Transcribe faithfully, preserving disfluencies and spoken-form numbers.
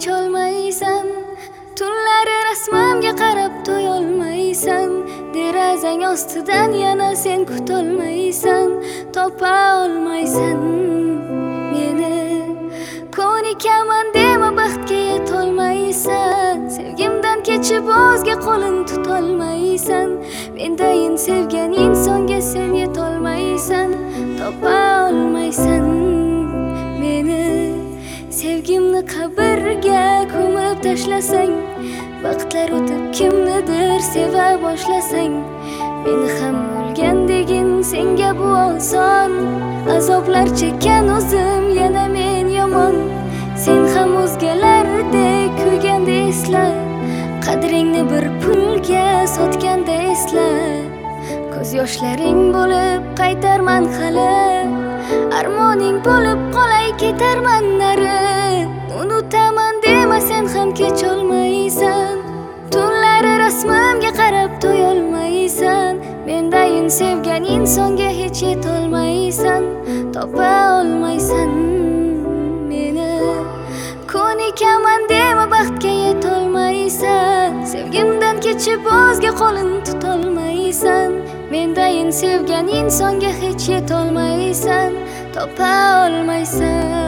kecholmaysan. Tunlari rasmimga qarab to'yolmaysan. Derazang ostidan yana sen kutolmaysan. Topa olmaysan meni. Ko'nikaman dema baxtga yetolmaysan. Sevgimdan kechib o'zga qo'lin tutolmaysan. Mendayin sevgan insonga sen yetolmaysan. Topa olmaysan meni. Sevgimni qabrga ko'mib tashlasang, vaqtlar o'tib kimnidir seva boshlasang, meni ham o'lgandegin senga bu oson. Azoblar chekkan o'zim yana men yomon. Sen ham o'zgalardek kuyganda esla, qadringni bir pulga sotganda esla. Ko'z yoshlaring bo'lib qaytarman hali, armoning bo'lib qolay ketarman nari. Unutaman dema sen ham kecholmaysan. Tunlari rasmimga qarab to'yolmaysan. Mendayin sevgan insonga hech yetolmaysan. Topa olmaysan meni. Ko'nikaman dema baxtga yetolmaysan. Sevgimdan kechib o'zga qo'lin tutolmaysan. Mendayin sevgan insonga hech yetolmaysan. Topa olmaysan.